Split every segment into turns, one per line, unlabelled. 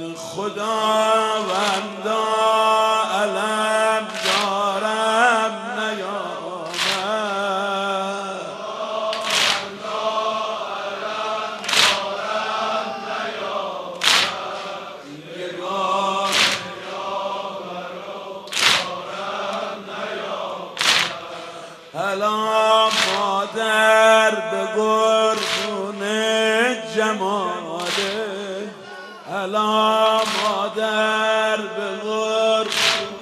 خداوندا علم دارم نیامد، هلا مادر به قربون جماله، هلا مادر به قربون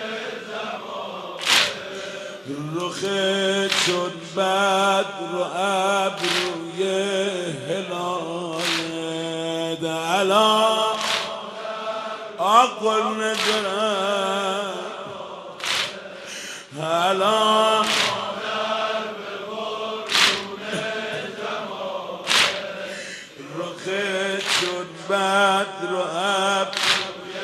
جماله، رخ چون بدر و ابروی هلاله، هلا آقل ندرم، هلا چون بدر و ابروی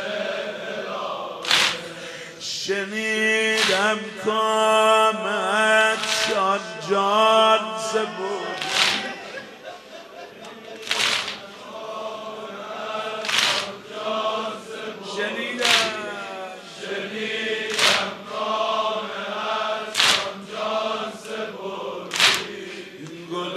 شنیدم کامت شان جان سپرد، شنیدم کامت شان جان سپردی، گل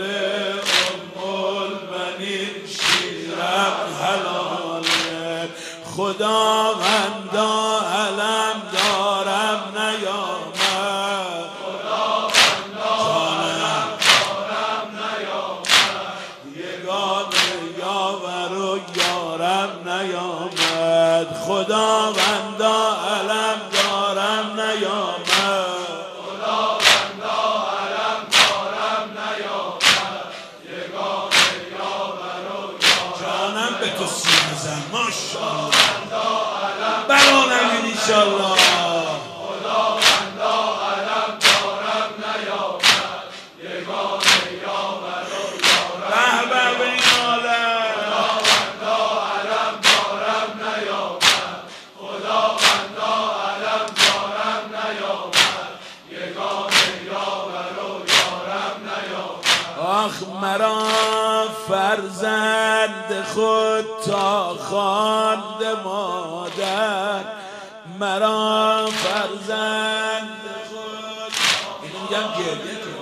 خداوندا علم دارم نیامد، خداوندا علم دارم نیامد، یگانه یاور و یارم نیامد، خداوندا علم دارم نیامد، خداوندا علم دارم نیامد، یگانه یاور و یارم، جانم به تو سینه زن ماشاءالله برانم انشالله، خداوندا علم دارم نیامد، یگانه یاور و یارم، به به این عالم، خداوندا علم دارم نیامد، خداوندا علم دارم نیامد، یگانه یاور و یارم نیامد، آخ مرا فرزند خود تا خواند مادر، مرا فرزند خود اینو میگم گریه کن،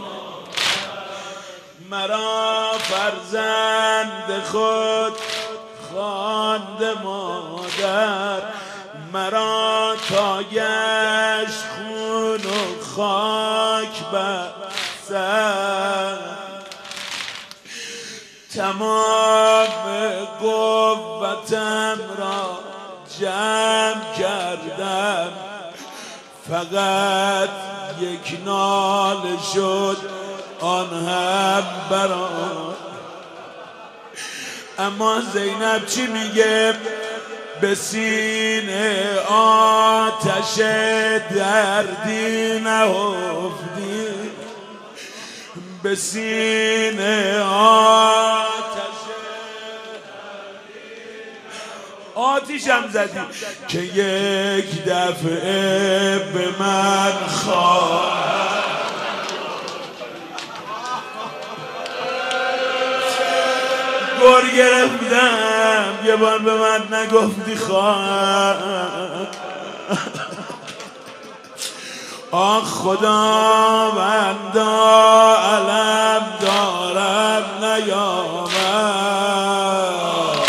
مرا فرزند خود خواند مادر، مرا تا گشت خون و خاک بر سر، تمام قوتم را جمع کردم، فقط یک ناله شد آن هم برام، اما زینب چی میگه؟ به سینه آتش دردی نهفتی، به سینه آتیشم زدی که یک دفعه به من خواهد، گر گرفتم یه بار به من نگفتی خواهد، آخ خداوندا علم دارم نیامد،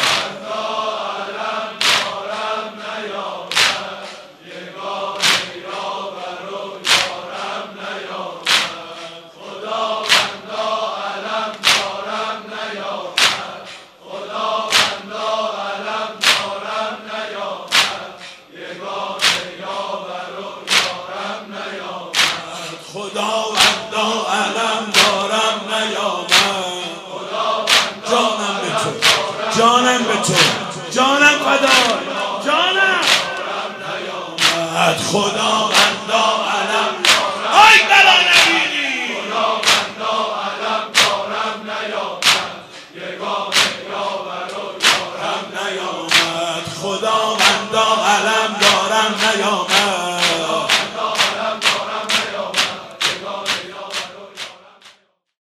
خداوندا علم دارم نیامد، جانم به تو، جانم به تو، جانم فدای جانم، خداوندا